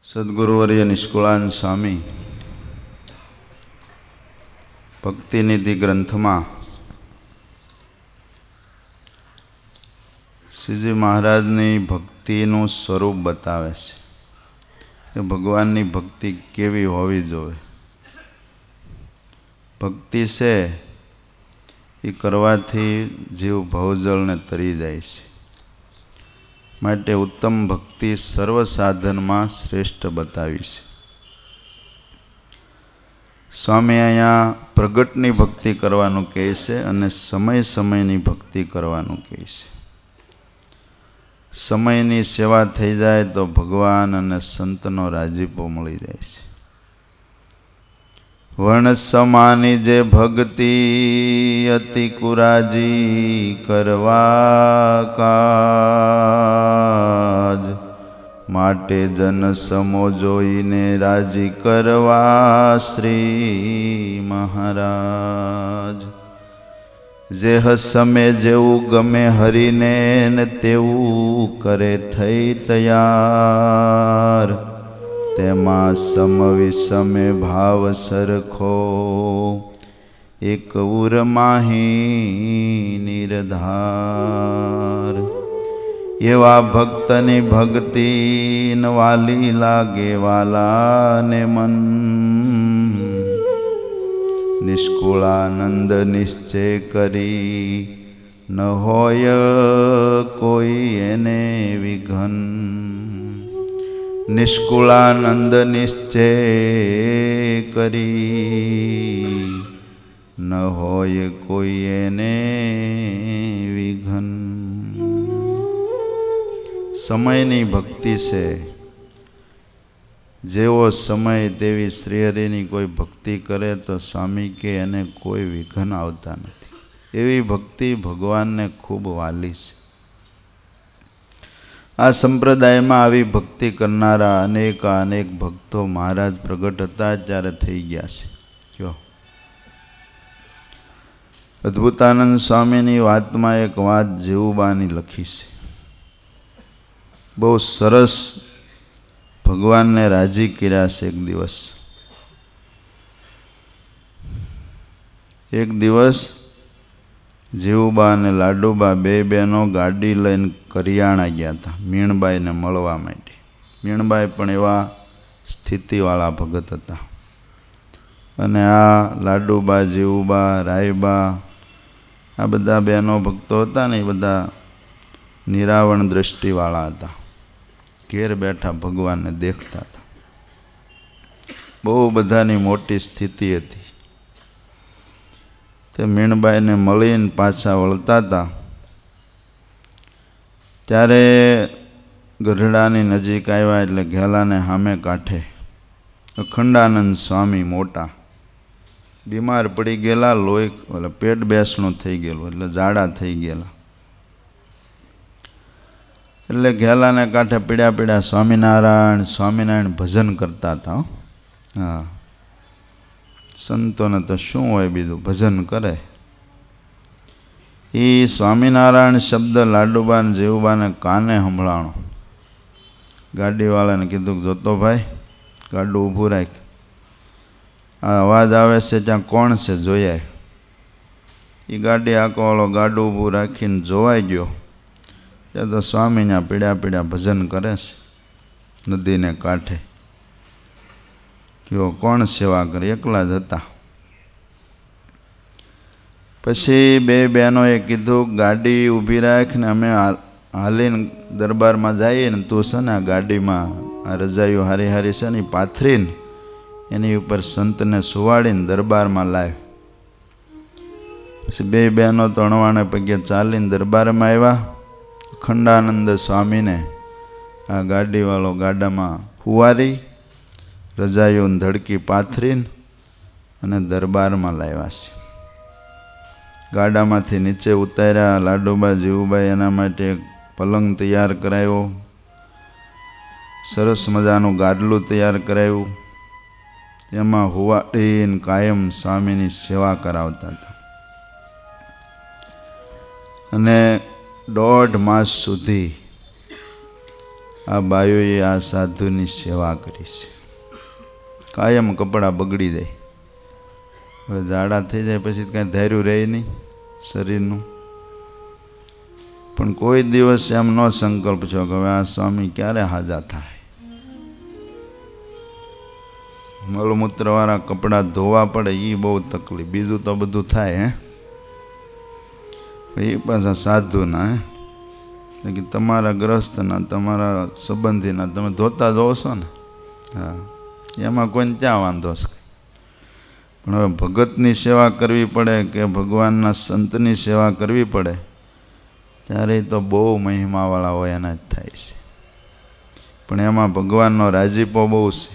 સદગુરુવર્ય નિષ્કુળાનંદ સ્વામી ભક્તિનિધિ ગ્રંથમાં શ્રીજી મહારાજની ભક્તિનું સ્વરૂપ બતાવે છે કે ભગવાનની ભક્તિ કેવી હોવી જોઈએ. ભક્તિ છે એ કરવાથી જીવ ભવજળને તરી જાય છે. માટે ઉત્તમ ભક્તિ સર્વ સાધનમાં શ્રેષ્ઠ બતાવી છે. સ્વામી અહીંયા પ્રગટની ભક્તિ કરવાનું કહે છે અને સમય સમયની ભક્તિ કરવાનું કહે છે. સમયની સેવા થઈ જાય તો ભગવાન અને સંતનો રાજીપો મળી જાય છે. વર્ણ સમાની જે ભક્તિ અતિ કુરાજી કરવા કાજ, માટે જન સમો જોઈને રાજી કરવા શ્રી મહારાજ. જે હસમે જેવું ગમે હરીને ને તેવું કરે થઈ તૈયાર, તેમાં સમવિષમે ભાવ સરખો એક ઉર માહી નિર્ધાર. એવા ભક્તની ભક્તિ વાલી લાગે વાલાને મન, નિષ્કુળાનંદ નિશ્ચય કરી ન હોય કોઈ એને વિઘન. નિષ્કુળાનંદ નિશ્ચય કરી ન હોય કોઈ એને વિઘન. સમયની ભક્તિ છે. જેવો સમય તેવી શ્રીહરિની કોઈ ભક્તિ કરે તો સ્વામી કે એને કોઈ વિઘન આવતા નથી. એવી ભક્તિ ભગવાનને ખૂબ વાલી છે. આ સંપ્રદાયમાં આવી ભક્તિ કરનારા અનેક ભક્તો મહારાજ પ્રગટ હતા ત્યારે થઈ ગયા છે. કયો અદ્ભુતાનંદ સ્વામીની વાતમાં એક વાત જેવુબાની લખી છે. બહુ સરસ ભગવાનને રાજી કર્યા છે. એક દિવસ જેવુબા અને લાડુબા બે બહેનો ગાડી લઈને કરિયાણા ગયા હતા મીણબાઈને મળવા માટે. મીણબાઈ પણ એવા સ્થિતિવાળા ભગત હતા અને આ લાડુબા, જેવુબા, રાયબા આ બધા બહેનો ભક્તો હતા ને એ બધા નિરાવણ દ્રષ્ટિવાળા હતા. ઘેર બેઠા ભગવાનને દેખતા હતા. બહુ બધાની મોટી સ્થિતિ હતી. તે મીણબાઈને મળીને પાછા વળતા હતા ત્યારે ગઢડાની નજીક આવ્યા એટલે ઘેલાને સામે કાંઠે અખંડાનંદ સ્વામી મોટા બીમાર પડી ગયેલા. લોહી પેટ બેસણું થઈ ગયેલું એટલે જાડા થઈ ગયેલા. એટલે ઘેલાને કાંઠે પીડ્યા સ્વામિનારાયણ સ્વામિનારાયણ ભજન કરતા હતા. હા, સંતોને તો શું હોય બીજું, ભજન કરે. એ સ્વામિનારાયણ શબ્દ લાડુબાને જેવુબાને કાને સંભળાણો. ગાડીવાળાને કીધું, જોતો ભાઈ ગાડું ઊભું રાખ, આ અવાજ આવે છે ત્યાં કોણ છે જોયા. એ ગાડી આંકોવાળો ગાડું ઊભું રાખીને જોવાઈ ગયો ત્યાં તો સ્વામીના પીડ્યા ભજન કરે છે નદીને કાંઠે. કયો કોણ સેવા કરે, એકલા જ હતા. પછી બે બહેનોએ કીધું, ગાડી ઊભી રાખ ને અમે હાલીને દરબારમાં જઈએ ને તું છે ને આ ગાડીમાં આ રજાઈઓ હારી હારી છે ને પાથરીને એની ઉપર સંતને સુવાડીને દરબારમાં લાવ. પછી બે બહેનો તો અણવાણે પગે ચાલીને દરબારમાં આવ્યા. અખંડાનંદ સ્વામીને આ ગાડીવાળો ગાડામાં હુવારી રજાઈઓને ધડકી પાથરીને અને દરબારમાં લાવ્યા છે. ગાડામાંથી નીચે ઉતાર્યા. લાડુબા, જેવુબાઈ એના માટે એક પલંગ તૈયાર કરાયો. સરસ મજાનું ગાડલું તૈયાર કરાયું. એમાં હુવાડીને કાયમ સ્વામીની સેવા કરાવતા હતા. અને 1.5 માસ સુધી આ બાયોએ આ સાધુની સેવા કરી છે. કાયમ કપડાં બગડી જાય, હવે ઝાડા થઈ જાય પછી કાંઈ ધાર્યું રહે નહીં શરીરનું. પણ કોઈ દિવસ એમ ન સંકલ્પ છો કે હવે આ સ્વામી ક્યારે હાજા થાય. મળમૂત્રવાળા કપડાં ધોવા પડે એ બહુ તકલીફ, બીજું તો બધું થાય. એ પાછા સાધુના કે તમારા ગ્રસ્તના તમારા સંબંધીના તમે ધોતા જોવો છો ને, હા, એમાં કોઈને ક્યાં વાંધો છે. પણ હવે ભગતની સેવા કરવી પડે કે ભગવાનના સંતની સેવા કરવી પડે ત્યારે તો બહુ મહિમાવાળા હોય એના જ થાય છે. પણ એમાં ભગવાનનો રાજીપો બહુ છે.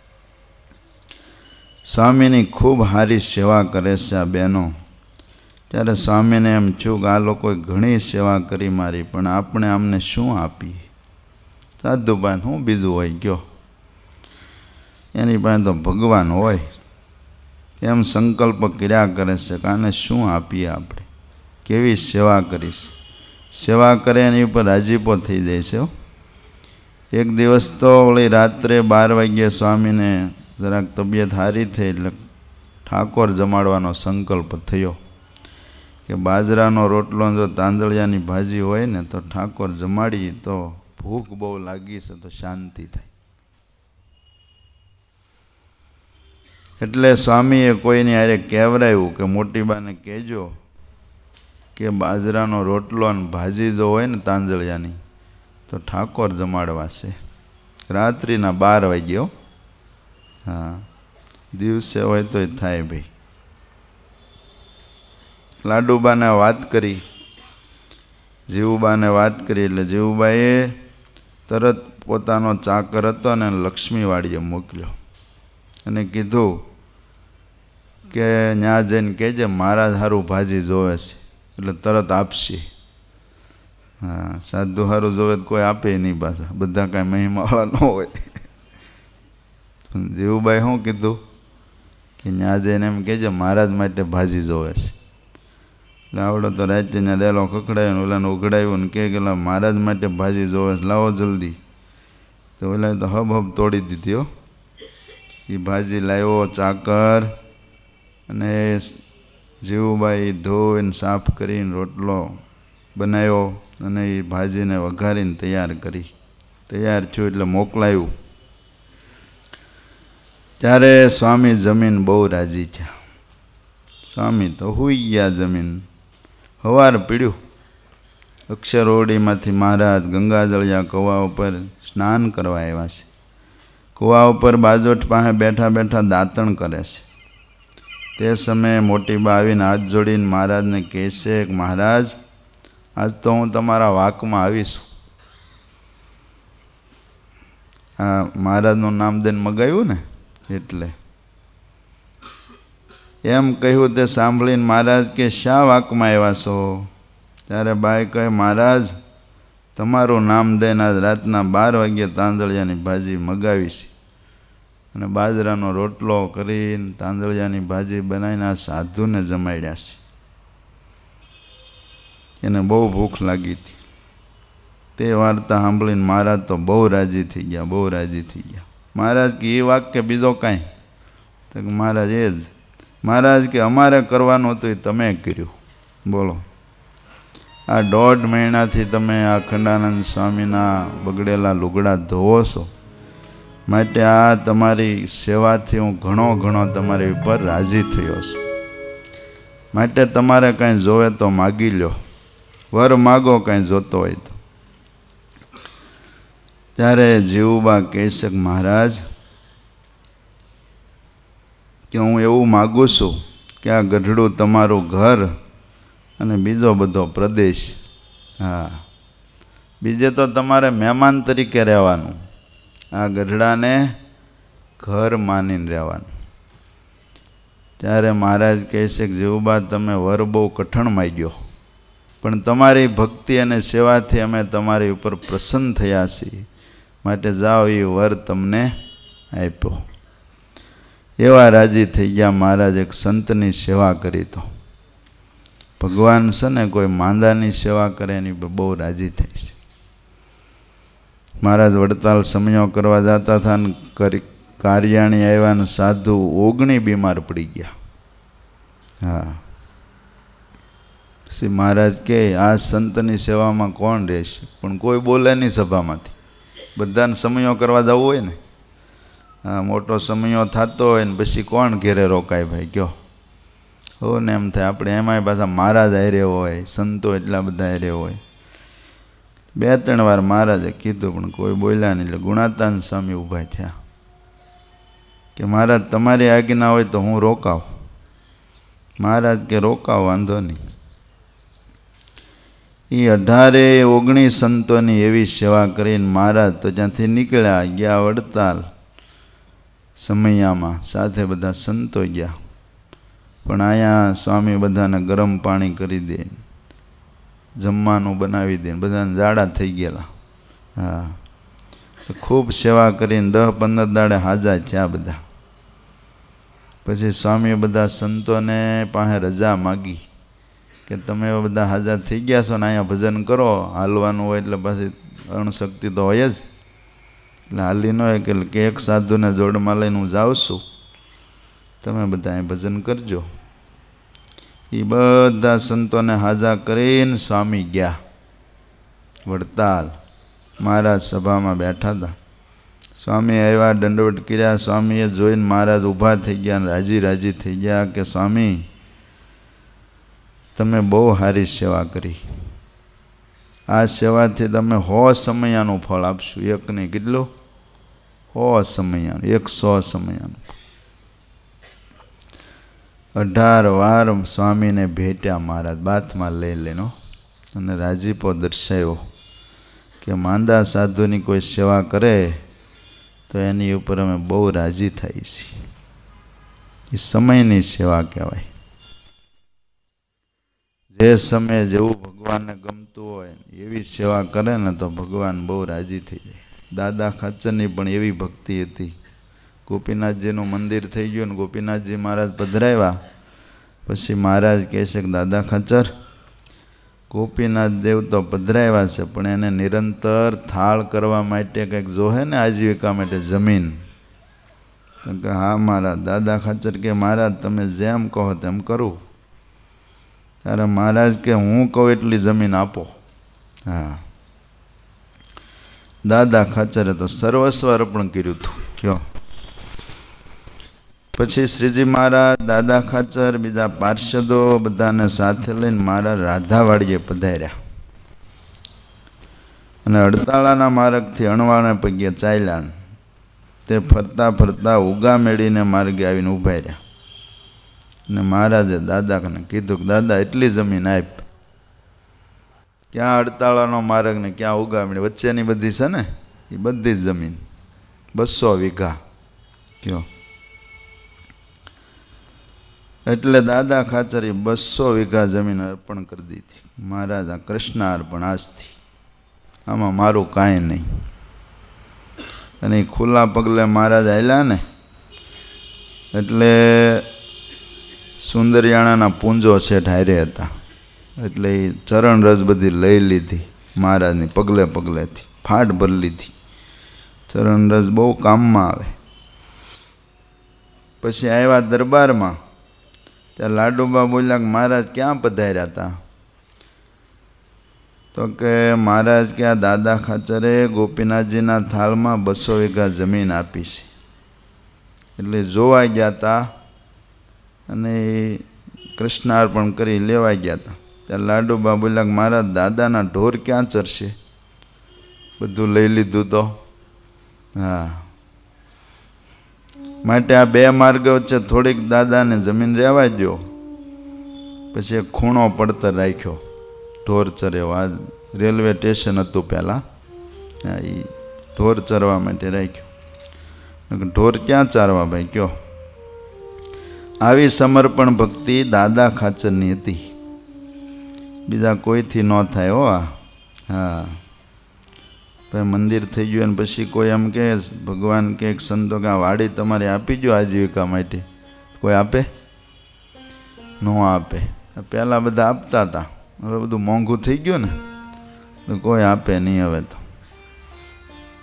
સ્વામીની ખૂબ સારી સેવા કરે છે આ બહેનો. ત્યારે સ્વામીને એમ થયું કે આ લોકોએ ઘણી સેવા કરી મારી, પણ આપણે આમને શું આપીએ. સાધુભાઈ શું બીજું હોય ગયો, એની પાસે તો ભગવાન હોય. એમ સંકલ્પ કર્યા કરે છે કે આને શું આપીએ આપણે, કેવી સેવા કરીશ. સેવા કરે એની ઉપર રાજીપો થઈ જાય છે. એક દિવસ તો વળી રાત્રે 12 વાગ્યે સ્વામીને જરાક તબિયત સારી થઈ એટલે ઠાકોર જમાડવાનો સંકલ્પ થયો કે બાજરાનો રોટલો જો તાંદળિયાની ભાજી હોય ને તો ઠાકોર જમાડી તો ભૂખ બહુ લાગી છે તો શાંતિ થાય. એટલે સ્વામીએ કોઈની હારે કહેવરાયું કે મોટી બાને કહેજો કે બાજરાનો રોટલો અને ભાજી જો હોય ને તાંદળિયાની તો ઠાકોર જમાડવા છે. રાત્રિના 12 વાગ્યો. હા, દિવસે હોય તોય થાય ભાઈ. લાડુબાને વાત કરી, જીવુબાને વાત કરી એટલે જીવુબાએ તરત પોતાનો ચાકર હતો ને લક્ષ્મીવાડીએ મોકલ્યો અને કીધું કે ત્યાં જઈને કહેજે મારા સારું ભાજી જોવે છે એટલે તરત આપશે. હા, સાધુ સારું જોવે તો કોઈ આપે નહીં પાછા, બધા કાંઈ મહિમાવાળા ન હોય. જીવુબાઈ શું કીધું કે ત્યાં જઈને એમ કહેજે મહારાજ માટે ભાજી જોવે છે. એટલે આવડો તો રાજ્યના ડેલો ખખડાયો ને ઓલાને ઉઘડાવ્યું ને કે મહારાજ માટે ભાજી જોવે છે, લાવો જલ્દી. તો ઓલા તો હબ તોડી દીધી હો. એ ભાજી લાવ્યો ચાકર, અને જીવુબાઈ ધોઈને સાફ કરીને રોટલો બનાવ્યો અને એ ભાજીને વઘારીને તૈયાર કરી. તૈયાર થયું એટલે મોકલાયું. ત્યારે સ્વામી જમીન બહુ રાજી થયા. સ્વામી તો હુઈ ગયા જમીન. સવાર પીડ્યું. અક્ષરોડીમાંથી મહારાજ ગંગાજળિયા કુવા ઉપર સ્નાન કરવા આવ્યા છે. કુવા ઉપર બાજોઠ પાસે બેઠા બેઠા દાંતણ કરે છે. તે સમયે મોટી બા આવીને હાથ જોડીને મહારાજને કહે છે કે મહારાજ આજ તો હું તમારા વાકમાં આવીશું. આ મહારાજનું નામ દઈને મગાવ્યું ને એટલે એમ કહ્યું. તે સાંભળીને મહારાજ કે શા વાકમાં આવ્યા છો? ત્યારે બાઈ કહે મહારાજ તમારું નામ દઈને આજ રાતના 12 વાગ્યે તાંદળિયાની ભાજી મગાવી છે અને બાજરાનો રોટલો કરીને તાંદળિયાની ભાજી બનાવીને આ સાધુને જમાડ્યા છે. એને બહુ ભૂખ લાગી હતી. તે વાર્તા સાંભળીને મહારાજ તો બહુ રાજી થઈ ગયા, બહુ રાજી થઈ ગયા. મહારાજ કે એ વાક્ય બીજો કાંઈ? તો મહારાજ એ જ. મહારાજ કે અમારે કરવાનું હતું એ તમે કર્યું. બોલો, આ 1.5 મહિનાથી તમે આ અખંડાનંદ સ્વામીના બગડેલા લુગડા ધોવો છો, માટે આ તમારી સેવાથી હું ઘણો તમારી ઉપર રાજી થયો છું. માટે તમારે કાંઈ જોવે તો માગી લો, વર માગો કાંઈ જોતો હોય તો. ત્યારે જીવુબા કહે છે કે મહારાજ કે હું એવું માગું છું કે આ ગઢડું તમારું ઘર અને બીજો બધો પ્રદેશ. હા, બીજે તો તમારે મહેમાન તરીકે રહેવાનું, આ ગઢડાને ઘર માનીને રહેવાનું. ત્યારે મહારાજ કહે છે કે જીવુબા તમે વર બહુ કઠણ માગ્યો, પણ તમારી ભક્તિ અને સેવાથી અમે તમારી ઉપર પ્રસન્ન થયા છીએ, માટે જાઓ એ વર તમને આપ્યો. એવા રાજી થઈ ગયા મહારાજ. એક સંતની સેવા કરી તો ભગવાન છે ને કોઈ માંદાની સેવા કરે એની બહુ રાજી થાય છે. મહારાજ વડતાલ સમયો કરવા જતા હતા ને કાર્યાણી આવ્યા ને સાધુ ઓગણી બીમાર પડી ગયા. હા, પછી મહારાજ કે આ સંતની સેવામાં કોણ રહેશે? પણ કોઈ બોલે નહીં સભામાંથી. બધાને સમયો કરવા જવું હોય ને, હા, મોટો સમયો થતો હોય ને પછી કોણ ઘેરે રોકાય ભાઈ કયો? હો ને એમ થાય. આપણે એમાંય પાછા મહારાજ હારે હોય, સંતો એટલા બધા હારે હોય. 2-3 વાર મહારાજે કીધું પણ કોઈ બોલ્યા નહીં. એટલે ગુણાતાન સ્વામી ઊભા થયા કે મહારાજ તમારી આજ્ઞા હોય તો હું રોકાવ. મહારાજ કે રોકાવ, વાંધો નહીં. એ 18-19 સંતોની એવી સેવા કરીને મહારાજ તો ત્યાંથી નીકળ્યા, ગયા વડતાલ સમયામાં, સાથે બધા સંતો ગયા. પણ અહીંયા સ્વામી બધાને ગરમ પાણી કરી દે, જમવાનું બનાવી દે, બધાને જાડા થઈ ગયેલા. હા, ખૂબ સેવા કરીને 10-15 દાડે હાજા થયા બધા. પછી સ્વામીએ બધા સંતોને પાસે રજા માગી કે તમે બધા હાજા થઈ ગયા છો ને અહીંયા ભજન કરો. હાલવાનું હોય એટલે પાછી અણશક્તિ તો હોય જ, એટલે હાલી ન હોય કે એક સાધુને જોડમાં લઈને હું જાઉં છું, તમે બધા અહીં ભજન કરજો. એ બધા સંતોને હાજા કરીને સ્વામી ગયા વડતાલ. મહારાજ સભામાં બેઠા હતા. સ્વામી આવ્યા, દંડવત કર્યા. સ્વામીએ જોઈને મહારાજ ઊભા થઈ ગયા, રાજી રાજી થઈ ગયા કે સ્વામી તમે બહુ સારી સેવા કરી. આ સેવાથી તમે 100 સમયાનું ફળ આપશું. એક નહીં, કેટલું? 100 સમયાનું, 100 સમયાનું. 18 વાર સ્વામીને ભેટ્યા મહારાજ, બાથમાં લઈ લેનો અને રાજીપો દર્શાવ્યો કે માંદા સાધુની કોઈ સેવા કરે તો એની ઉપર અમે બહુ રાજી થાય છીએ. એ સમયની સેવા કહેવાય. જે સમયે જેવું ભગવાનને ગમતું હોય એવી સેવા કરે ને તો ભગવાન બહુ રાજી થઈ જાય. દાદા ખાચરની પણ એવી ભક્તિ હતી. ગોપીનાથજીનું મંદિર થઈ ગયું ને ગોપીનાથજી મહારાજ પધરાવ્યા પછી મહારાજ કહે છે કે દાદા ખાચર, ગોપીનાથ દેવ તો પધરાવ્યા છે પણ એને નિરંતર થાળ કરવા માટે કંઈક જોહે ને, આજીવિકા માટે જમીન. તો કે હા મહારાજ. દાદા ખાચર કે મહારાજ તમે જેમ કહો તેમ કરું. ત્યારે મહારાજ કે હું કહું એટલી જમીન આપો. હા, દાદા ખાચરે તો સર્વસ્વ અર્પણ કર્યું હતું. કયો? પછી શ્રીજી મહારાજ, દાદા ખાચર, બીજા પાર્ષદો બધાને સાથે લઈને મહારાજ રાધાવાડીએ પધાર્યા અને અડતાળાના માર્ગથી અણવાણે પગે ચાલ્યા. તે ફરતા ફરતા ઉગા મેળીને માર્ગે આવીને ઊભા રહ્યા. અને મહારાજે દાદાને કીધું કે દાદા એટલી જમીન આપ. ક્યાં અડતાળાનો માર્ગ ને ક્યાં ઉગા મેળી વચ્ચેની બધી છે ને, એ બધી જ જમીન 200 વીઘા. કયો? એટલે દાદા ખાચરે 200 વીઘા જમીન અર્પણ કરી દીધી. મહારાજ આ કૃષ્ણ અર્પણ આજથી, આમાં મારું કાંઈ નહીં. અને ખુલ્લા પગલે મહારાજ આવેલા ને એટલે સુંદરિયાણાના પૂંજો શેઠ હારે હતા. એટલે એ ચરણ રસ બધી લઈ લીધી મહારાજની, પગલે પગલેથી ફાટ ભરી લીધી. ચરણ રસ બહુ કામમાં આવે. પછી આવ્યા દરબારમાં. ત્યાં લાડુબા બોલ્યા કે મહારાજ ક્યાં પધાર્યા હતા? તો કે મહારાજ કે આ દાદા ખાચરે ગોપીનાથજીના થાળમાં 200 વીઘા જમીન આપી છે એટલે જોવા ગયા હતા અને કૃષ્ણાર્પણ કરી લેવા ગયા હતા. ત્યાં લાડુબા બોલ્યા કે મહારાજ દાદાના ઢોર ક્યાં ચરશે? બધું લઈ લીધું તો. હા, માટે આ 2 માર્ગ વચ્ચે થોડીક દાદાને જમીન રહેવા દો. પછી એક ખૂણો પડતર રાખ્યો, ઢોર ચરેવો. આ રેલવે સ્ટેશન હતું પહેલાં, એ ઢોર ચરવા માટે રાખ્યો. ઢોર ક્યાં ચારવા ભાઈ કયો? આવી સમર્પણ ભક્તિ દાદા ખાચરની હતી, બીજા કોઈથી ન થાય હો. હા, ભાઈ મંદિર થઈ ગયું અને પછી કોઈ એમ કે ભગવાન કે સંતો કે આ વાડી તમારે આપી દો આજીવિકા માટે, કોઈ આપે? ન આપે. પહેલાં બધા આપતા હતા, હવે બધું મોંઘું થઈ ગયું ને તો કોઈ આપે નહીં હવે તો.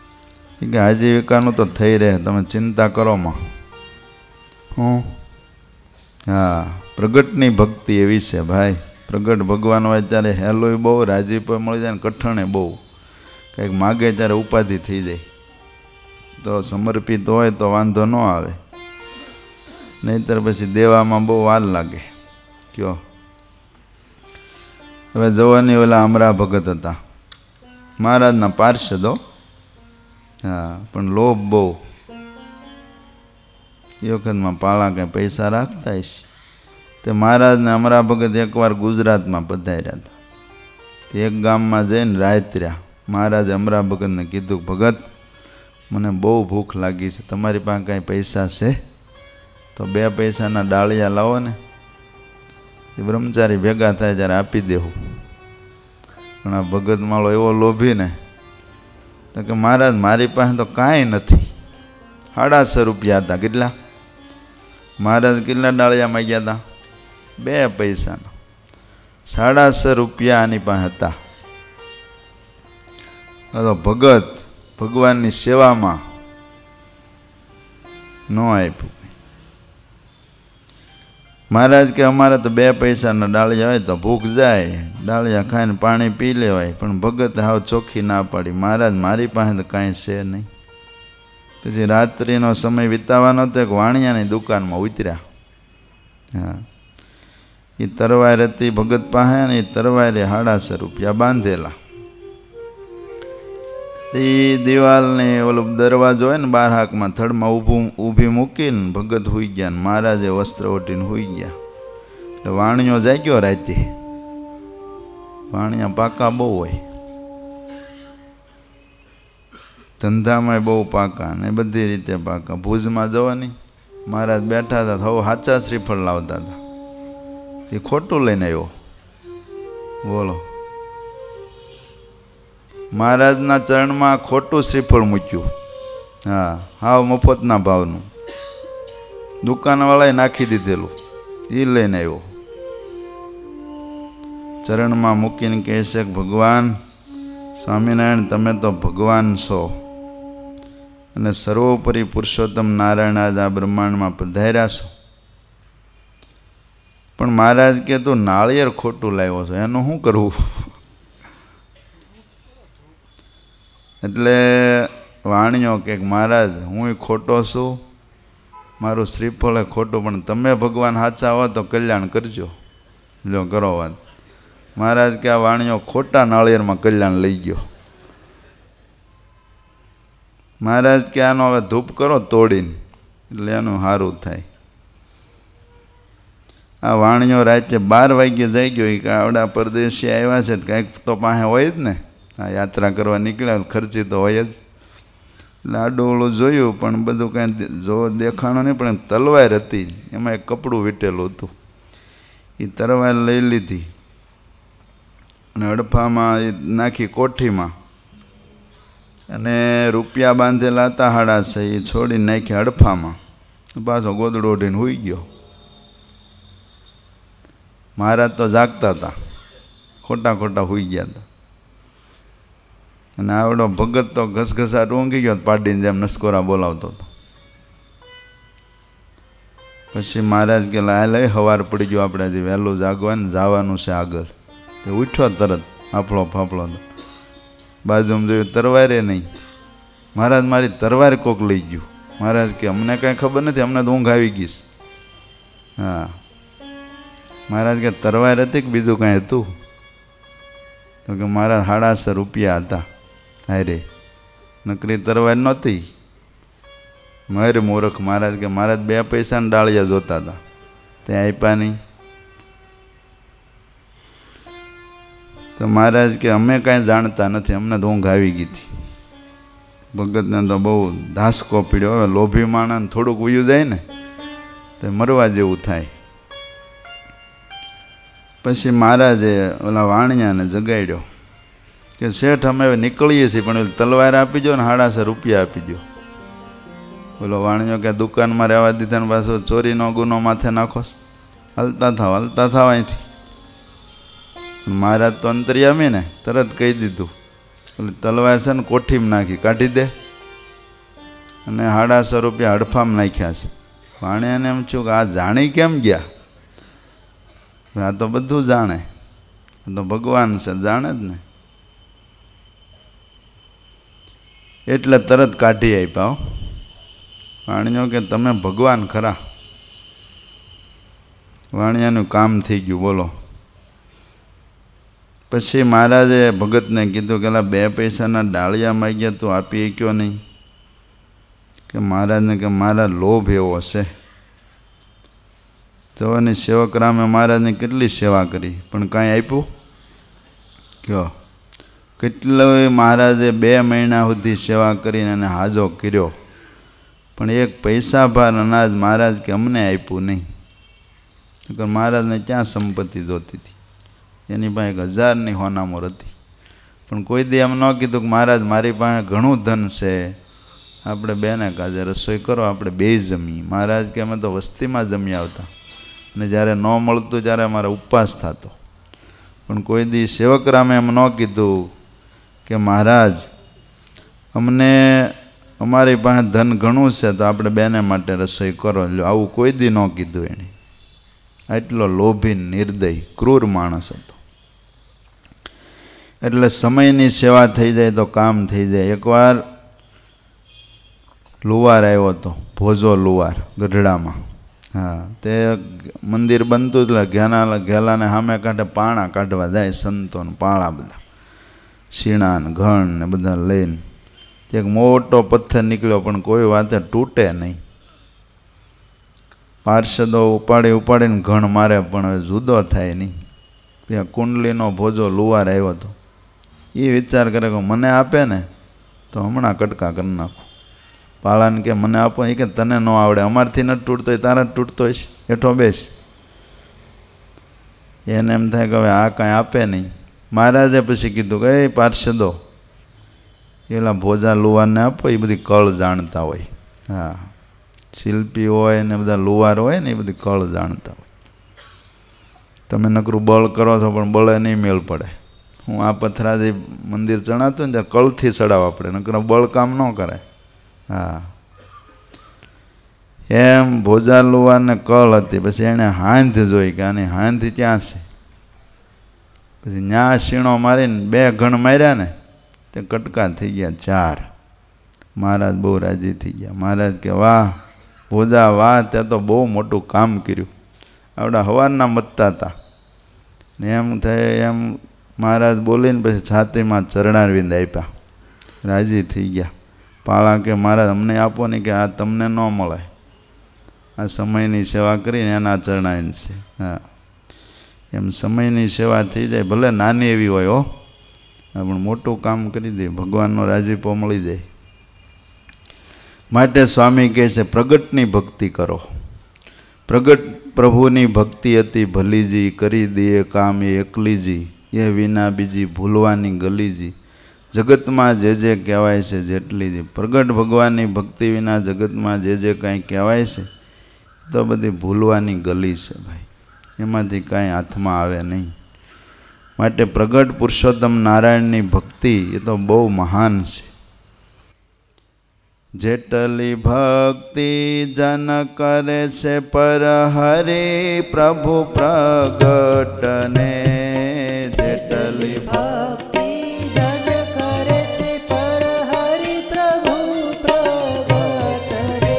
કે આજીવિકાનું તો થઈ રહે, તમે ચિંતા કરો માં. હું હા, પ્રગટની ભક્તિ એવી છે ભાઈ. પ્રગટ ભગવાન હોય ત્યારે હેલોય બહુ, રાજીપો મળી જાય ને કઠણે બહુ. કંઈક માગે ત્યારે ઉપાધિ થઈ જાય. તો સમર્પિત હોય તો વાંધો ન આવે, નહીંતર પછી દેવામાં બહુ વાર લાગે. કયો હવે જવાની ઓલા અમરા ભગત હતા, મહારાજના પાર્ષદો. હા, પણ લોભ બહુ. એ વખતમાં પાળા કંઈ પૈસા રાખતા હશે. તે મહારાજને અમરા ભગત એકવાર ગુજરાતમાં પધાર્યા હતા. એક ગામમાં જઈને રાત્ર્યા. મહારાજે અમરા ભગતને કીધું, ભગત મને બહુ ભૂખ લાગી છે, તમારી પાસે કાંઈ પૈસા છે તો 2 પૈસાના ડાળિયા લાવો ને. એ બ્રહ્મચારી ભેગા થાય ત્યારે આપી દેવું. પણ આ ભગત માળો એવો લોભી ને, તો કે મહારાજ મારી પાસે તો કાંઈ નથી. 650 રૂપિયા હતા. કેટલા? મહારાજ કેટલા ડાળિયા માંગ્યા હતા? 2 પૈસાના. 650 રૂપિયા આની પાસે હતા. તો ભગત ભગવાનની સેવામાં ન આપ્યું. મહારાજ કે અમારે તો 2 પૈસાના ડાળિયા હોય તો ભૂખ જાય, ડાળિયા ખાઈને પાણી પી લેવાય. પણ ભગત હાવ ચોખ્ખી ના પાડી, મહારાજ મારી પાસે તો કાંઈ છે નહીં. પછી રાત્રિનો સમય વિતાવાનો હતો, એક વાણિયાની દુકાનમાં ઉતર્યા. હા, એ તરવાર હતી ભગત પાસે, ને એ તરવારે 650 રૂપિયા બાંધેલા. એ દિવાલને ઓલો દરવાજો હોય ને બાર હાકમાં થડમાં ઊભી મૂકીને ભગત હોઈ ગયા, ને મહારાજે વસ્ત્ર ઓઢીને હોઈ ગયા. એટલે વાણિયો જાગ્યો રાતે. વાણિયા પાકા બહુ હોય, ધંધામાં બહુ પાકા ને બધી રીતે પાકા. ભુજમાં જવાની મહારાજ બેઠા હતા, હવે સાચા શ્રીફળ લાવતા હતા. એ ખોટું લઈને આવ્યો. બોલો, મહારાજના ચરણમાં ખોટું શ્રીફળ મૂક્યું. હા, હાવ મફતના ભાવનું. દુકાનવાળાએ નાખી દીધેલું, એ લઈને આવ્યો. ચરણમાં મૂકીને કહે છે કે ભગવાન સ્વામિનારાયણ, તમે તો ભગવાન છો અને સર્વોપરી પુરુષોત્તમ નારાયણ આજ આ બ્રહ્માંડમાં પધાર્યા છો. પણ મહારાજ કે તું નાળિયેર ખોટું લાવ્યો છો, એનું શું કરવું? એટલે વાણિયો કે મહારાજ હું ખોટો છું, મારું શ્રીફળ ખોટું, પણ તમે ભગવાન સાચા હો તો કલ્યાણ કરજો. જો કરો વાત. મહારાજ કે આ વાણિયો ખોટા નાળિયેરમાં કલ્યાણ લઈ ગયો. મહારાજ કે આનો હવે ધૂપ કરો તોડીને, એટલે એનું સારું થાય. આ વાણિયો રાતે 12 વાગ્યે જઈ ગયો. કે આવડા પરદેશી આવ્યા છે, કંઈક તો પાસે હોય જ ને. આ યાત્રા કરવા નીકળ્યા, ખર્ચી તો હોય જ. એટલે આડું ઓળું જોયું, પણ બધું કાંઈ જો દેખાણું નહીં. પણ તલવાર હતી, એમાં એક કપડું વીટેલું હતું. એ તલવાર લઈ લીધી અને હડફામાં નાખી કોઠીમાં, અને રૂપિયા બાંધેલા હતા 650, એ છોડીને નાખી હડફામાં. પાછો ગોદડો ઓઢીને સૂઈ ગયો. મહારાજ તો જાગતા હતા, ખોટા ખોટા સૂઈ ગયા હતા. અને આવડો ભગત તો ઘસઘસાટ ઊંઘી ગયો, પાડીને જેમ નસકોરા બોલાવતો હતો. પછી મહારાજ કે લઈ સવાર પડી ગયો, આપણે હજી વહેલું જાગવાનું જવાનું છે આગળ. તે ઉઠ્યો તરત, ફાફળો ફાફળો. બાજુમાં જોયું તરવારે નહીં. મહારાજ મારી તરવાર કોક લઈ ગયું. મહારાજ કે અમને કાંઈ ખબર નથી, અમને તો ઊંઘ આવી ગઈશ. હા, મહારાજ કે તરવાર હતી કે બીજું કાંઈ હતું? તો કે મારા 650 રૂપિયા હતા. હારે નકરી તરવાર નહોતી. મારે મૂર્ખ. મહારાજ કે મહારાજ 2 પૈસાના ડાળિયા જોતા હતા, તે આપ્યા નહીં. તો મહારાજ કે અમે કાંઈ જાણતા નથી, અમને તો ઊંઘ આવી ગઈ હતી. ભગતને તો બહુ ધાસકો પીડ્યો. હવે લોભી માણસને થોડુંક ઉયું જાય ને તો મરવા જેવું થાય. પછી મહારાજે ઓલા વાણિયાને જગાડ્યો કે શેઠ અમે હવે નીકળીએ છીએ, પણ તલવાર આપી દો ને 650 રૂપિયા આપી દો. બોલો વાણિયો કે દુકાનમાં રહેવા દીધા ને પાછો ચોરીનો ગુનો માથે નાખો. હલતા થાવ અહીંથી. મહારાજ તો અંતર્યામી ને, તરત કહી દીધું, તલવાર છે ને કોઠીમાં નાખી કાઢી દે. અને 150 રૂપિયા હડફામાં નાખ્યા છે. વાણિયાને એમ થયું કે આ જાણી કેમ ગયા? આ તો બધું જાણે, આ તો ભગવાન છે, જાણે જ ને. એટલે તરત કાઢી આપ્યા. વાણિયો કે તમે ભગવાન ખરા. વાણિયાનું કામ થઈ ગયું. બોલો. પછી મહારાજે ભગતને કીધું કે 2 પૈસાના ડાળિયા માગ્યા તું આપી શક્યો નહીં? કે મહારાજને કે મારા લોભ એવો છે. જવાની સેવકરામે મહારાજની કેટલી સેવા કરી, પણ કાંઈ આપ્યું? કયો કેટલો મહારાજે 2 મહિના સુધી સેવા કરીને એને હાજો કર્યો, પણ 1 પૈસા ભાર અનાજ મહારાજ કે અમને આપ્યું નહીં. મહારાજને ક્યાં સંપત્તિ જોતી હતી? એની પાસે 1000ની હોનામોર હતી. પણ કોઈ દી એમ ન કીધું કે મહારાજ મારી પાસે ઘણું ધન છે, આપણે બેને કાજે રસોઈ કરો, આપણે 2 જમીએ. મહારાજ કે અમે તો વસ્તીમાં જમી આવતા, અને જ્યારે ન મળતું ત્યારે અમારે ઉપવાસ થતો. પણ કોઈ દી સેવકરામે એમ ન કીધું કે મહારાજ અમને અમારી પાસે ધન ઘણું છે તો આપણે બેને માટે રસોઈ કરો. આવું કોઈ દી ન કીધું એણે. આટલો લોભી, નિર્દય, ક્રૂર માણસ હતો. એટલે સમયની સેવા થઈ જાય તો કામ થઈ જાય. એકવાર લુવાર આવ્યો હતો, ભોજો લુવાર ગઢડામાં. હા, તે મંદિર બનતું એટલે ઘેલાને સામે કાંઠે પાણા કાઢવા જાય સંતોને, પાળા બધા શીણા ને ઘણ ને બધા લઈને. તે એક મોટો પથ્થર નીકળ્યો, પણ કોઈ વાતે તૂટે નહીં. પાર્ષદો ઉપાડીને ઘણ મારે, પણ હવે જુદો થાય નહીં. ત્યાં કુંડલીનો ભોજો લુવાર આવ્યો હતો. એ વિચાર કરે કે મને આપે ને તો હમણાં કટકા કરી નાખું. પાળાને કે મને આપો. એ કે તને ન આવડે, અમારથી નથી તૂટતો હોય, તારા જ તૂટતો હોય છે, હેઠો બેસ. એને એમ થાય કે હવે આ કાંઈ આપે નહીં. મહારાજે પછી કીધું કે એ પાર્ષદો પેલા ભોજા લુવારને આપો, એ બધી કળ જાણતા હોય. હા, શિલ્પી હોય ને બધા લુવાર હોય ને એ બધી કળ જાણતા હોય. તમે નકરું બળ કરો છો પણ બળે નહીં મેળ પડે. હું આ પથરાજી મંદિર ચણાતું ને ત્યારે કળથી ચડાવવા પડે, નકર બળ કામ ન કરે. હા, એમ ભોજા લુવારને કળ હતી. પછી એણે હાંધ જોઈ કે આની હાંધ ક્યાં છે. પછી ન્યા શીણો મારીને 2 ઘણ માર્યા ને તે કટકા થઈ ગયા 4. મહારાજ બહુ રાજી થઈ ગયા. મહારાજ કે વાહ ભોજા વાહ, ત્યાં તો બહુ મોટું કામ કર્યું. આવડા હવારના મતતા હતા ને એમ થાય એમ મહારાજ બોલીને પછી છાતીમાં ચરણારવિંદ આપ્યા. રાજી થઈ ગયા. પાળા કે મહારાજ અમને આપો ને, કે આ તમને ન મળે, આ સમયની સેવા કરીને એના ચરણાવીને છે. હા, એમ સમયની સેવા થઈ જાય, ભલે નાની એવી હોય હો, પણ મોટું કામ કરી દે, ભગવાનનો રાજીપો મળી જાય. માટે સ્વામી કહે છે પ્રગટની ભક્તિ કરો. પ્રગટ પ્રભુની ભક્તિ હતી ભલીજી, કરી દે કામ એ એકલીજી, એ વિના બીજી ભૂલવાની ગલીજી. જગતમાં જે કહેવાય છે જેટલીજી. પ્રગટ ભગવાનની ભક્તિ વિના જગતમાં જે કાંઈ કહેવાય છે તો બધી ભૂલવાની ગલી છે ભાઈ, એમાંથી કાંઈ હાથમાં આવે નહીં. માટે પ્રગટ પુરુષોત્તમ નારાયણની ભક્તિ એ તો બહુ મહાન છે. જેટલી ભક્તિ જન કરે છે પર હરિ પ્રભુ પ્રગટને. જેટલી ભક્તિ જન કરે છે પર હરિ પ્રભુ પ્રગટને.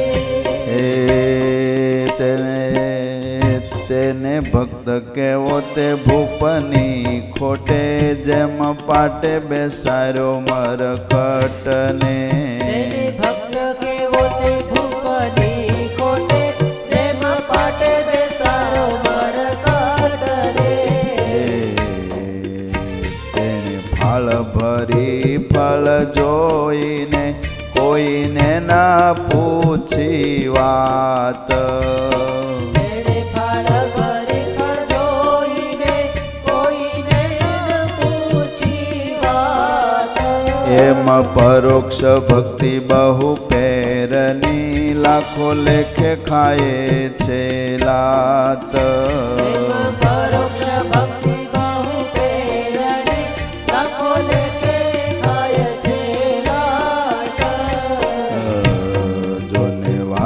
તેને ભક્ત કેવો તે ભૂપની ખોટે, જેમ પાટે બેસાર્યો મરકટને. ભક્ત કેવો તે ભૂપની ખોટે, જેમ પાટે બેસારો મરકટને. તેને ફાળ ભરી ફળ જોઈને કોઈને ના પૂછી વાત. એમ પરોક્ષ ભક્તિ બહુ પેરની, લાખો લેખે ખાય છે લાત. પરોક્ષ ભક્તિ બહુ પેરની, લાખો લેખે ખાય છે લાત.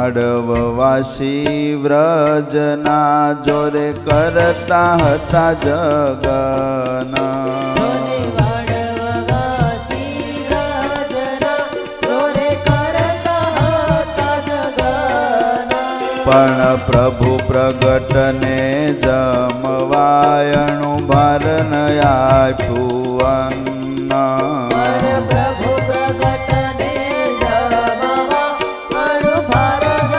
વાડવવાસી વ્રજના જોરે કરતા હતા જગન. જોને વાડવવાસી વ્રજના જોરે કરતા હતા જગન. પણ પ્રભુ પ્રગટને જમવાયણું ભારણ આપ્યું અન્ન. પણ પ્રભુ પ્રગટને જમવા અણુ ભારણ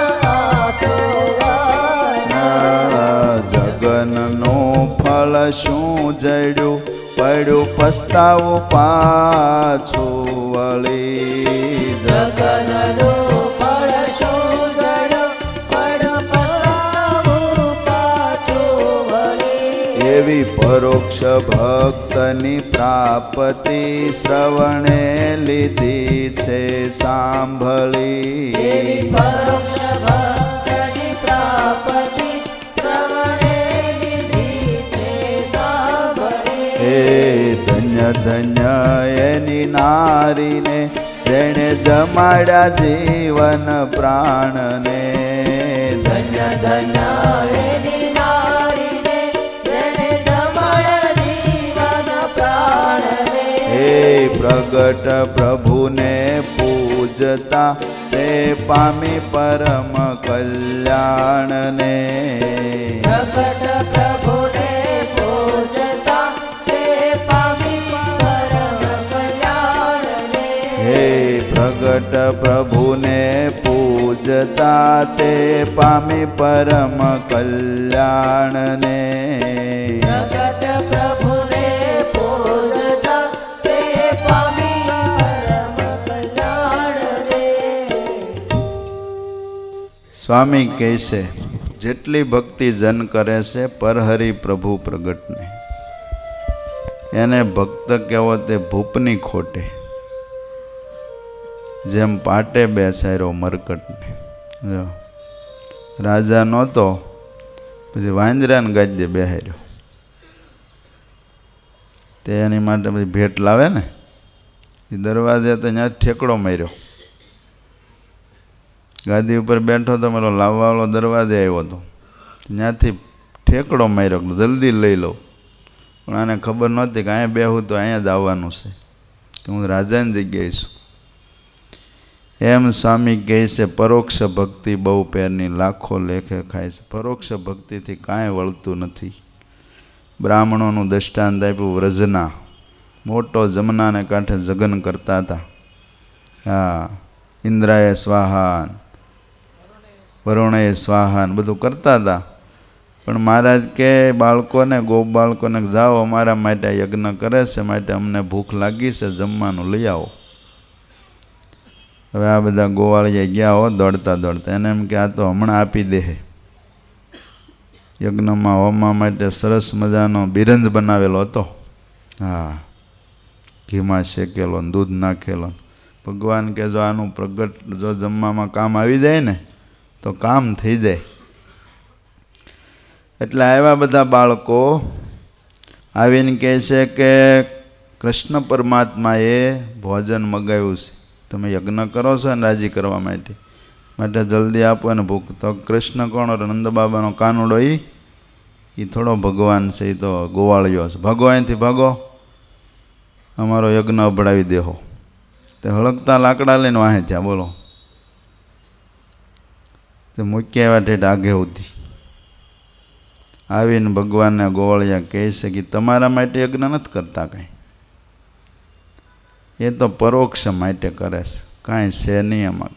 આપ્યું. જગનનું ફળ શું જડ્યું પડ્યું પસ્તાવું પાછું વળી. જગનનું ફળ શું જડ્યું પડ્યું પસ્તાવું પાછું વળી. એવી પરોક્ષ ભક્તની પ્રાપ્તિ શ્રવણે લીધી છે સાંભળી. એવી પરોક્ષ ભક્તની પ્રાપ્તિ શ્રવણે લીધી છે સાંભળી. હે ધન્ય ધન્ય એની નારીને જેણે જમાડ્યા જીવન પ્રાણને. ધન્ય ધન્ય એની નારીને જેણે જમાડ્યા જીવન પ્રાણને. હે પ્રગટ પ્રભુને પૂજતા તે પામી પરમ કલ્યાણને. પ્રગટ પ્રભુને પૂજતા તે પામી પરમ કલ્યાણને. હે પ્રગટ પ્રભુને પૂજતા તે પામી પરમ કલ્યાણને. પ્રગટ પ્રભુને પૂજતા તે પામી પરમ કલ્યાણને. સ્વામી કહે છે જેટલી ભક્તિ જન કરે છે પરહરી પ્રભુ પ્રગટને, એને ભક્ત કહેવો તે ભૂપની ખોટે. જેમ પાટે બેસાડ્યો મરકટને. જો રાજા નહોતો, પછી વાંદરાને ગાજે બેહાર્યો. તે એની માટે પછી ભેટ લાવે ને, એ દરવાજે તો ત્યાં ઠેકડો માર્યો. ગાદી ઉપર બેઠો તો પેલો લાવવાવાળો દરવાજે આવ્યો હતો, ત્યાંથી ઠેકડો માર્યો જલ્દી લઈ લો. પણ આને ખબર નહોતી કે અહીંયા બેહું તો અહીંયા જ આવવાનું છે, કે હું રાજાની જગ્યાએ છું. એમ સ્વામી કહે છે પરોક્ષ ભક્તિ બહુ પેરની લાખો લેખે ખાય છે. પરોક્ષ ભક્તિથી કાંઈ વળતું નથી. બ્રાહ્મણોનું દૃષ્ટાંત આપ્યું વ્રજના. મોટો જમનાને કાંઠે જગન કરતા હતા. હા, ઇન્દ્રાએ સ્વાહાન, વરુણે સ્વાહાન બધું કરતા હતા. પણ મહારાજ કે બાળકોને ગોપ બાળકોને જાઓ અમારા માટે યજ્ઞ કરે છે, માટે અમને ભૂખ લાગી છે, જમવાનું લઈ આવો. હવે આ બધા ગોવાળીએ ગયા હો દોડતા દોડતા. એને એમ કે આ તો હમણાં આપી દે. યજ્ઞમાં હોમવા માટે સરસ મજાનો બિરંજ બનાવેલો હતો. હા, ઘીમાં શેકેલો, દૂધ નાખેલો. ભગવાન કે જો આનું પ્રગટ જો જમવામાં કામ આવી જાય ને તો કામ થઈ જાય. એટલે આવ્યા બધા બાળકો આવીને કહે છે કે કૃષ્ણ પરમાત્માએ ભોજન મગાવ્યું છે, તમે યજ્ઞ કરો છો ને રાજી કરવા માટે, માટે જલ્દી આપો ને ભૂખ. તો કૃષ્ણ કોણ? નંદ બાબાનો કાનુડો. એ થોડો ભગવાન છે, એ તો ગોવાળિયો છે. ભાગો અહીંથી ભાગો, અમારો યજ્ઞ અભડાવી દેહો. તે હળગતા લાકડા લઈને વાહે થયા. બોલો, તે મૂક્યા એવા ઠેઠ આગે ઉધી આવીને ભગવાનને ગોવાળિયા કહે છે કે તમારા માટે યજ્ઞ નથી કરતા કાંઈ, એ તો પરોક્ષ માટે કરે છે, કાંઈ છે નહીં એમાં.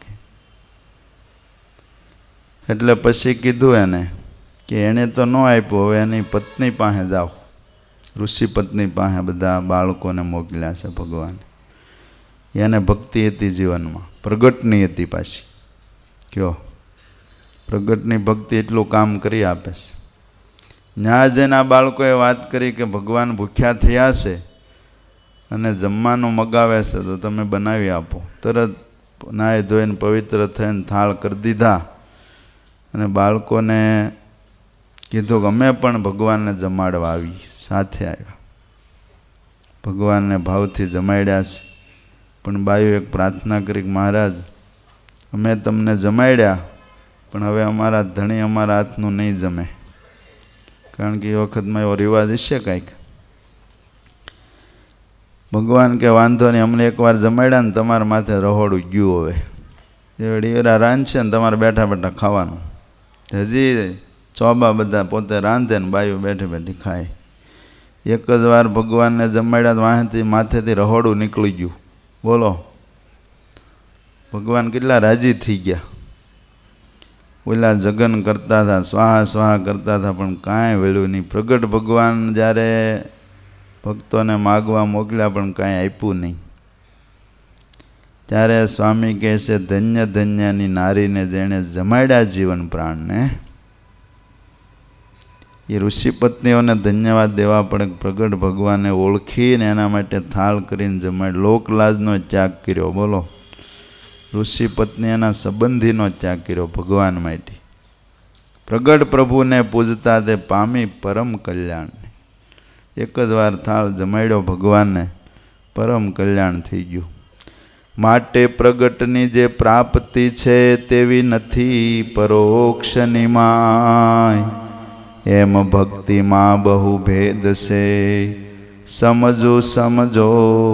એટલે પછી કીધું એને કે એણે તો ન આપ્યું, હવે એની પત્ની પાસે જાઓ. ઋષિ પત્ની પાસે બધા બાળકોને મોકલ્યા છે ભગવાન. એને ભક્તિ હતી જીવનમાં, પ્રગટની હતી પાછી. કયો પ્રગટની ભક્તિ એટલું કામ કરી આપે છે. ત્યાં જઈને આ બાળકોએ વાત કરી કે ભગવાન ભૂખ્યા થયા છે અને જમવાનું મગાવે છે તો તમે બનાવી આપો. તરત નાહી ધોઈને પવિત્ર થઈને થાળ કરી દીધા અને બાળકોને કીધું કે અમે પણ ભગવાનને જમાડવા આવી. સાથે આવ્યા, ભગવાનને ભાવથી જમાડ્યા છે. પણ બાયું એક પ્રાર્થના કરી કે મહારાજ અમે તમને જમાડ્યા પણ હવે અમારા ધણી અમારા હાથનું નહીં જમે, કારણ કે એ વખતમાં એવો રિવાજ હશે કાંઈક. ભગવાન કે વાંધો નહીં, અમને એકવાર જમાડ્યા ને તમારા માથે રહોડું ગયું. હવે એ ડીવરા રાંધશે ને તમારે બેઠા બેઠા ખાવાનું. હજી ચોબા બધા પોતે રાંધે ને બાયું બેઠી બેઠી ખાય. એક જ વાર ભગવાનને જમાડ્યા વાંહેથી માથેથી રહોડું નીકળી ગયું. બોલો, ભગવાન કેટલા રાજી થઈ ગયા. ઓલા જગન કરતા હતા, સ્વાહા સ્વાહા કરતા હતા, પણ કાંઈ વેળ્યું નહીં. પ્રગટ ભગવાન જ્યારે ભક્તોને માગવા મોકલ્યા પણ કાંઈ આપ્યું નહીં. ત્યારે સ્વામી કહે છે, ધન્ય ધન્યની નારીને જેણે જમાડ્યા જીવન પ્રાણને, એ ઋષિ પત્નીઓને ધન્યવાદ દેવા પડે. પ્રગટ ભગવાને ઓળખીને એના માટે થાળ કરીને જમાડ, લોકલાજનો ત્યાગ કર્યો. બોલો, ઋષિ પત્ની એના સંબંધીનો ત્યાગ કર્યો ભગવાન માટે. પ્રગટ પ્રભુને પૂજતા તે પામી પરમ કલ્યાણ. એક જ વાર થાળ જમાડ્યો ભગવાનને, પરમ કલ્યાણ થઈ ગયું. માટે પ્રગટની જે પ્રાપ્તિ છે તેવી નથી પરોક્ષની માય, એમ ભક્તિમાં બહુ ભેદ છે, સમજો સમજો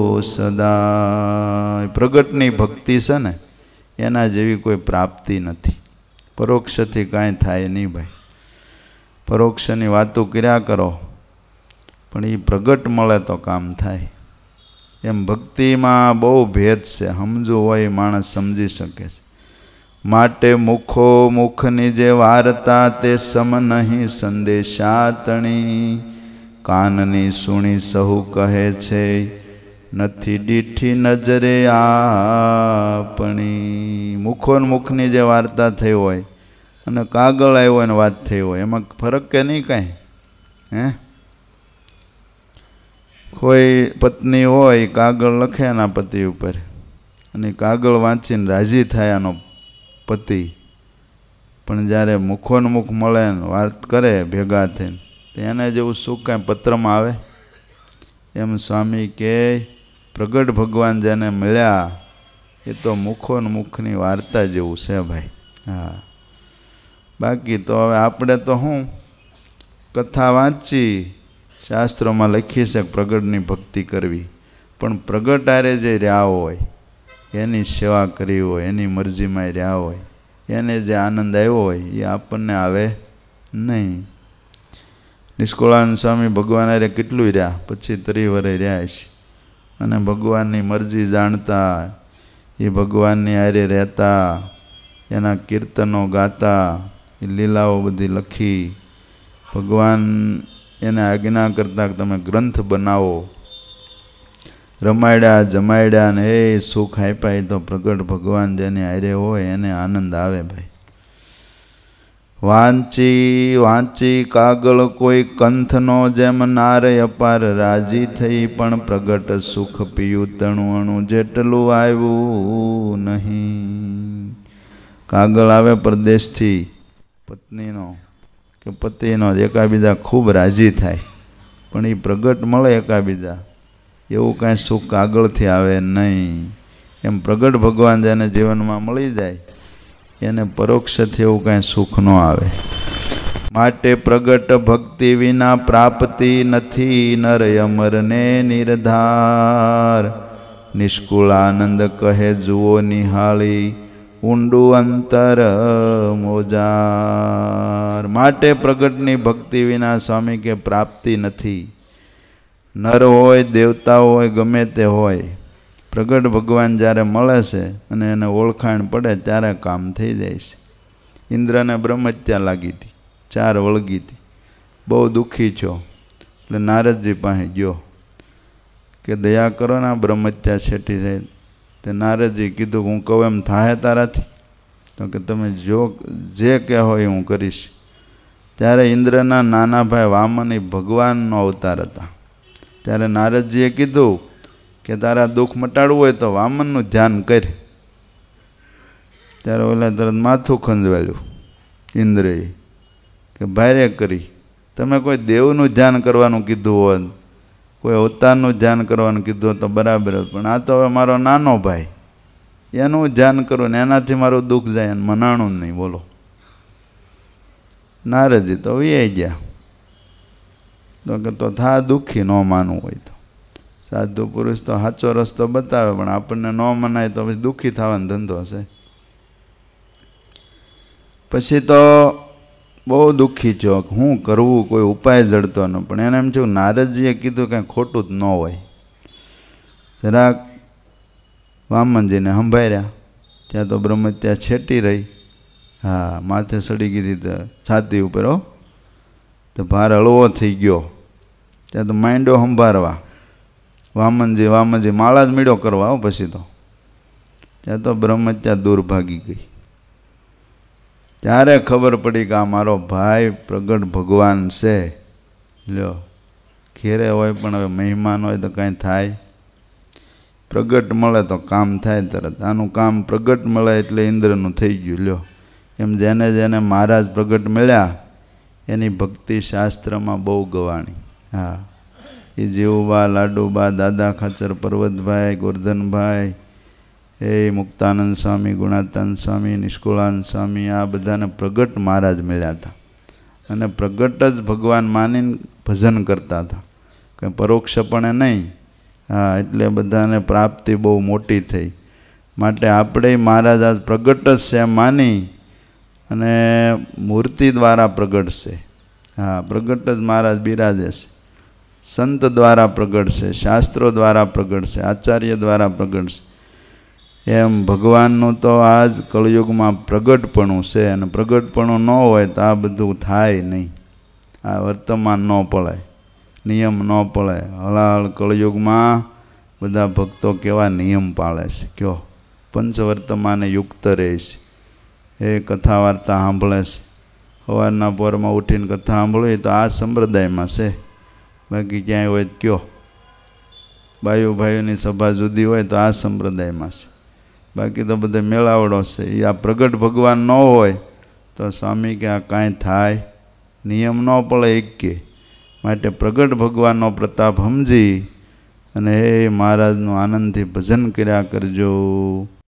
સદા. પ્રગટની ભક્તિ છે ને, એના જેવી કોઈ પ્રાપ્તિ નથી. પરોક્ષથી કાંઈ થાય નહીં ભાઈ. પરોક્ષની વાતો કર્યા કરો, પણ એ પ્રગટ મળે તો કામ થાય. એમ ભક્તિમાં બહુ ભેદ છે, સમજવું હોય માણસ સમજી શકે છે. માટે મુખો મુખની જે વાર્તા તે સમ નહીં સંદેશાતણી, કાનની સુણી સહુ કહે છે, નથી દીઠી નજરે આપણી. મુખો મુખની જે વાર્તા થઈ હોય અને કાગળ આવ્યો ને વાત થઈ હોય, એમાં ફરક કે નહીં કાંઈ? હે, કોઈ પત્ની હોય કાગળ લખે એના પતિ ઉપર, અને કાગળ વાંચીને રાજી થાય એનો પતિ, પણ જ્યારે મુખોને મુખ મળે ને વાત કરે ભેગા થઈને, તો એને જેવું સુખ કાંઈ પત્રમાં આવે? એમ સ્વામી કે પ્રગટ ભગવાન જેને મળ્યા એ તો મુખોને મુખની વાર્તા જેવું છે ભાઈ. હા, બાકી તો હવે આપણે તો શું કથા વાંચી, શાસ્ત્રોમાં લખી છે પ્રગટની ભક્તિ કરવી, પણ પ્રગટ આરે જે રહ્યા હોય, એની સેવા કરી હોય, એની મરજીમાં રહ્યા હોય, એને જે આનંદ આવ્યો હોય એ આપણને આવે નહીં. નિષ્કુળાનંદ સ્વામી ભગવાન આરે કેટલું રહ્યા, 25-30 વર્ષ રહ્યા છે, અને ભગવાનની મરજી જાણતા, એ ભગવાનની આરે રહેતા, એના કીર્તનો ગાતા, એ લીલાઓ બધી લખી. ભગવાન એને આજ્ઞા કરતા કે તમે ગ્રંથ બનાવો. રમાડ્યા જમાડ્યા ને એ સુખ આપ્યા. એ તો પ્રગટ ભગવાન જેને હારે હોય એને આનંદ આવે ભાઈ. વાંચી વાંચી કાગળ કોઈ કંથનો જેમ નારે અપાર રાજી થઈ, પણ પ્રગટ સુખ પીયું તણું અણું જેટલું આવ્યું નહીં. કાગળ આવે પરદેશથી પત્નીનો કે પતિનો, એકાબીજા ખૂબ રાજી થાય, પણ એ પ્રગટ મળે એકાબીજા, એવું કાંઈ સુખ કાગળથી આવે નહીં. એમ પ્રગટ ભગવાન જેને જીવનમાં મળી જાય એને પરોક્ષથી એવું કાંઈ સુખ ન આવે. માટે પ્રગટ ભક્તિ વિના પ્રાપ્તિ નથી, નર અમરને નિર્ધાર. નિષ્કુળાનંદ કહે જુઓ નિહાળી, ઊંડું અંતર મોજાર. માટે પ્રગટની ભક્તિ વિના સ્વામી કે પ્રાપ્તિ નથી. નર હોય દેવતા હોય ગમે તે હોય, પ્રગટ ભગવાન જ્યારે મળે છે અને એને ઓળખાણ પડે ત્યારે કામ થઈ જાય છે. ઇન્દ્રને બ્રહ્મહત્યા લાગી હતી, 4 વળગી હતી, બહુ દુઃખી છો, એટલે નારદજી પાસે ગયો કે દયા કરો ને બ્રહ્મહત્યા છેટી જાય. તે નારદજી કીધું હું કહું એમ થાય તારાથી? તો કે તમે જો જે કહેવો એ હું કરીશ. ત્યારે ઇન્દ્રના નાના ભાઈ વામન એ ભગવાનનો અવતાર હતા. ત્યારે નારદજીએ કીધું કે તારા દુઃખ મટાડવું હોય તો વામનનું ધ્યાન કર. ત્યારે ઓલા તરત માથું ખંજવાળ્યું ઇન્દ્રએ કે ભારે કરી, તમે કોઈ દેવનું ધ્યાન કરવાનું કીધું હોત, કોઈ અવતારનું ધ્યાન કરવાનું કીધું હોત તો બરાબર, પણ આ તો હવે મારો નાનો ભાઈ, એનું ધ્યાન કરું ને એનાથી મારું દુઃખ જાય અને મનાણું નહીં. બોલો, નારદજી તો વિયાઈ ગયા. તો કે તો થા દુઃખી ન માનવું હોય તો. સાધુ પુરુષ તો સાચો રસ્તો બતાવે, પણ આપણને ન મનાય તો પછી દુઃખી થવાનો ધંધો છે. પછી તો બહુ દુઃખી થયો, શું કરવું, કોઈ ઉપાય જડતો ન. પણ એને એમ થયું નારદજીએ કીધું કાંઈ ખોટું જ ન હોય. જરાક વામનજીને સંભાળ્યા. ત્યાં તો બ્રહ્મત્યા છેટી રહી. હા, માથે સડી ગઈ હતી છાતી ઉપર. તો ભાર હળવો થઈ ગયો. ત્યાં તો માંડ્યો સંભાળવા. વામનજી માળા જ મીડો કરવા. પછી તો ત્યાં તો બ્રહ્મત્યા દૂર ભાગી ગઈ. ત્યારે ખબર પડી કે આ મારો ભાઈ પ્રગટ ભગવાન છે. લ્યો, ઘેરે હોય પણ હવે મહેમાન હોય તો કાંઈ થાય. પ્રગટ મળે તો કામ થાય તરત. આનું કામ પ્રગટ મળે એટલે ઇન્દ્રનું થઈ ગયું. લ્યો, એમ જેને જેને મહારાજ પ્રગટ મળ્યા એની ભક્તિ શાસ્ત્રમાં બહુ ગવાણી. હા, એ જીવુબા, લાડુબા, દાદા ખાચર, પર્વતભાઈ, ગોરધનભાઈ, એ મુક્તાનંદ સ્વામી, ગુણાતાનંદ સ્વામી, નિષ્કુળાનંદ સ્વામી, આ બધાને પ્રગટ મહારાજ મળ્યા હતા. અને પ્રગટ જ ભગવાન માનીને ભજન કરતા હતા, કંઈ પરોક્ષપણે નહીં. હા, એટલે બધાને પ્રાપ્તિ બહુ મોટી થઈ. માટે આપણે મહારાજ આજ પ્રગટ જ છે એમ માની અને મૂર્તિ દ્વારા પ્રગટ છે. હા, પ્રગટ જ મહારાજ બિરાજે છે. સંત દ્વારા પ્રગટ છે, શાસ્ત્રો દ્વારા પ્રગટ છે, આચાર્ય દ્વારા પ્રગટ છે. એમ ભગવાનનું તો આજ કળયુગમાં પ્રગટપણું છે. અને પ્રગટપણું ન હોય તો આ બધું થાય નહીં. આ વર્તમાન ન પળાય, નિયમ ન પળે. હળાહળ કળયુગમાં બધા ભક્તો કેવા નિયમ પાળે છે. કયો, પંચવર્તમાને યુક્ત રહે છે. એ કથા વાર્તા સાંભળે છે. સવારના પોરમાં ઉઠીને કથા સાંભળવી તો આ સંપ્રદાયમાં છે. બાકી ક્યાંય હોય કયો, ભાઈઓની સભા જુદી હોય તો આ સંપ્રદાયમાં છે. બાકી તો બધે મેળાવડો છે. એ આ પ્રગટ ભગવાન ન હોય તો સ્વામી કે આ કાંઈ થાય, નિયમ ન પડે એક કે. માટે પ્રગટ ભગવાનનો પ્રતાપ સમજી અને એ મહારાજનું આનંદથી ભજન કર્યા કરજો.